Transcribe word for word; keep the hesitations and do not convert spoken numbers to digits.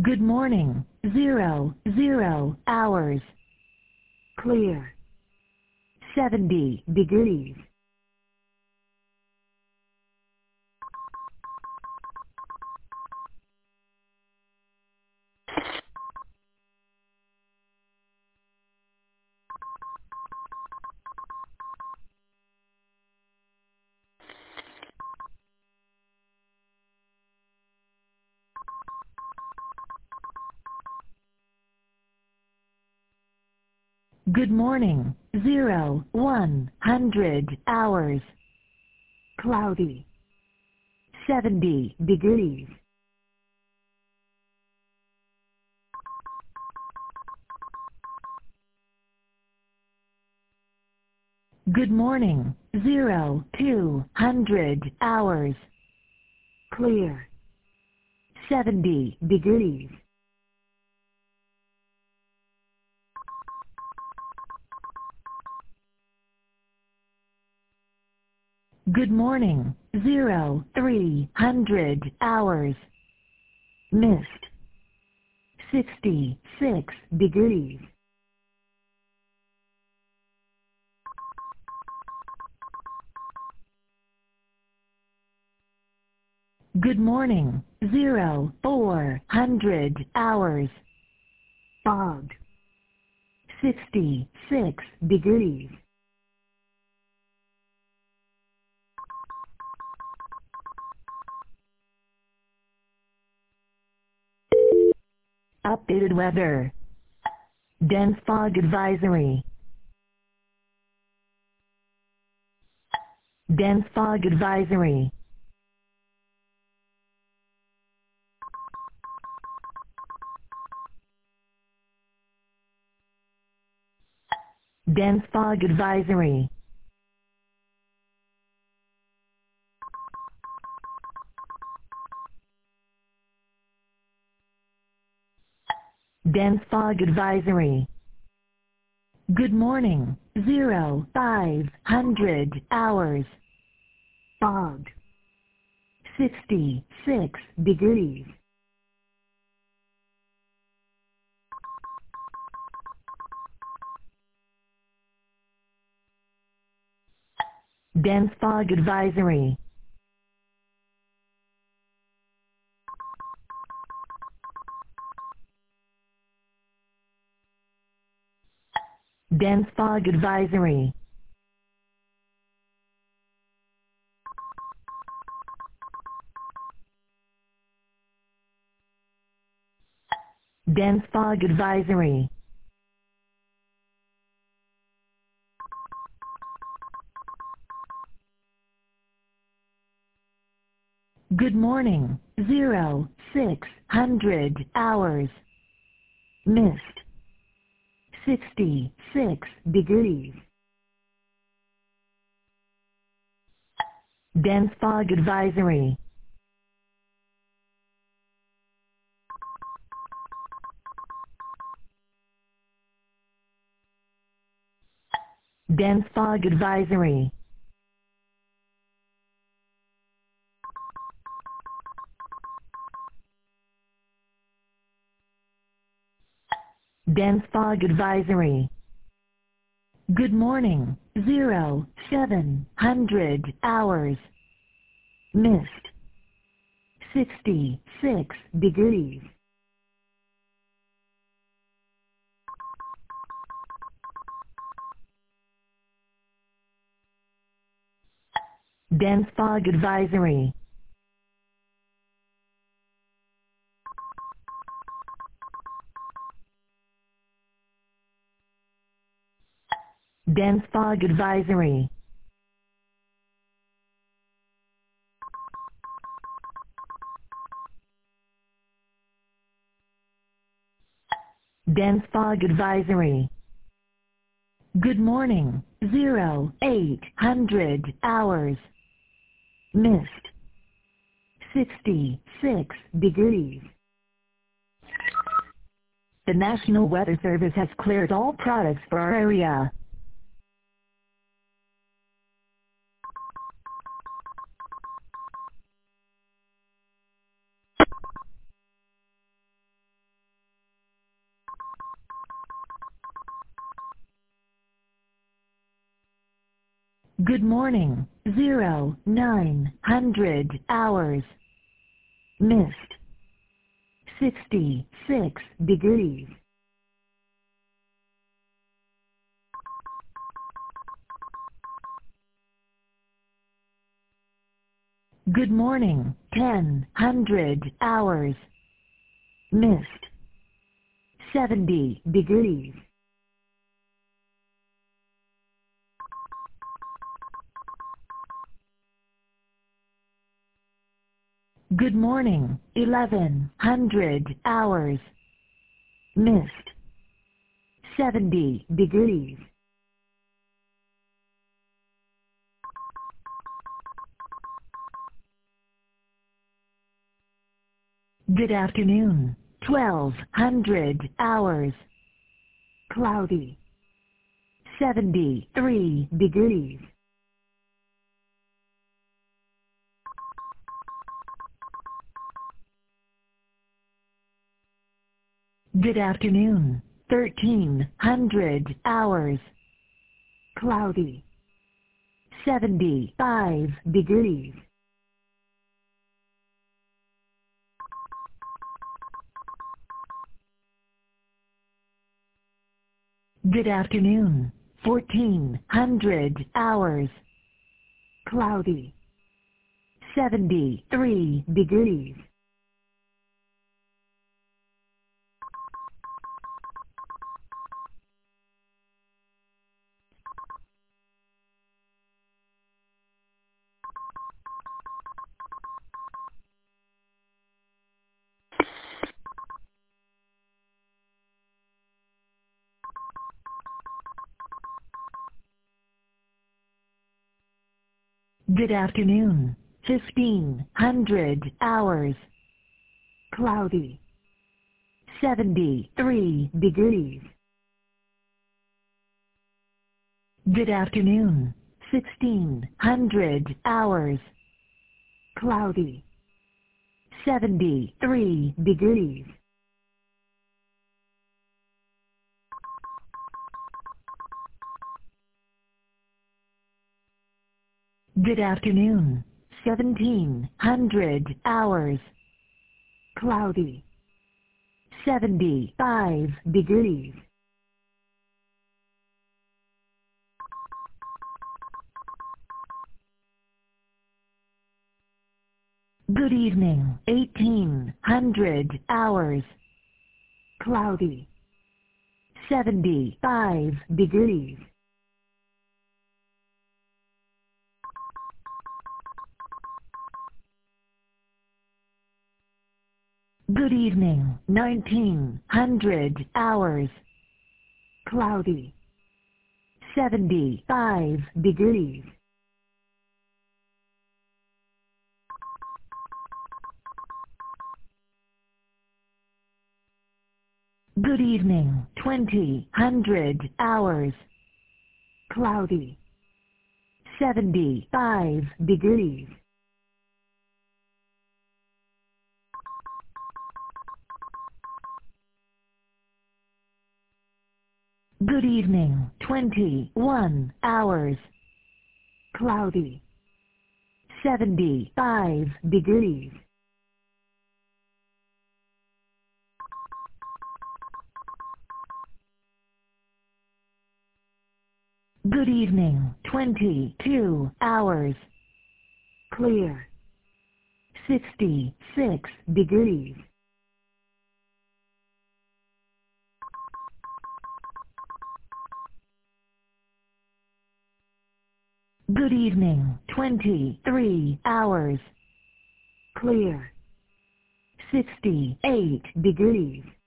Good morning. Zero, zero hours. Clear. seventy degrees. Good morning. Zero, one hundred hours. Cloudy. seventy degrees. Good morning. Zero, two hundred hours. Clear. seventy degrees. Good morning. Zero, three hundred hours. Mist. sixty-six degrees. Good morning. Zero, four hundred hours. Fog. sixty-six degrees. Updated weather. Dense fog advisory. Dense fog advisory. Dense fog advisory. Dense fog advisory. Good morning. Zero, five hundred hours. Fog. sixty-six degrees. Dense fog advisory. Dense fog advisory. Dense fog advisory. Good morning. Zero, six hundred hours. Mist. sixty-six degrees. Dense fog advisory. Dense fog advisory. Dense fog advisory. Good morning. Zero, seven hundred hours. Mist. sixty-six degrees. Dense fog advisory. Dense fog advisory. Dense fog advisory. Good morning. Zero, eight hundred hours. Mist. sixty-six degrees. The National Weather Service has cleared all products for our area. Good morning, zero, nine hundred hours. Mist, sixty-six degrees. Good morning, ten hundred hours. Mist, seventy degrees. Good morning, eleven hundred hours. Mist, seventy degrees. Good afternoon, twelve hundred hours. Cloudy, seventy-three degrees. Good afternoon, thirteen hundred hours. Cloudy, seventy-five degrees. Good afternoon, fourteen hundred hours. Cloudy, seventy-three degrees. Good afternoon, fifteen hundred hours. Cloudy, seventy-three degrees. Good afternoon, sixteen hundred hours. Cloudy, seventy-three degrees. Good afternoon, seventeen hundred hours. Cloudy, seventy-five degrees. Good evening, eighteen hundred hours. Cloudy, seventy-five degrees. Good evening, nineteen hundred hours. Cloudy, seventy-five degrees. Good evening, twenty hundred hours. Cloudy, seventy-five degrees. Good evening, twenty-one hours. Cloudy, seventy-five degrees. Good evening, twenty-two hours. Clear, sixty-six degrees. Good evening, twenty-three hours. Clear, sixty-eight degrees.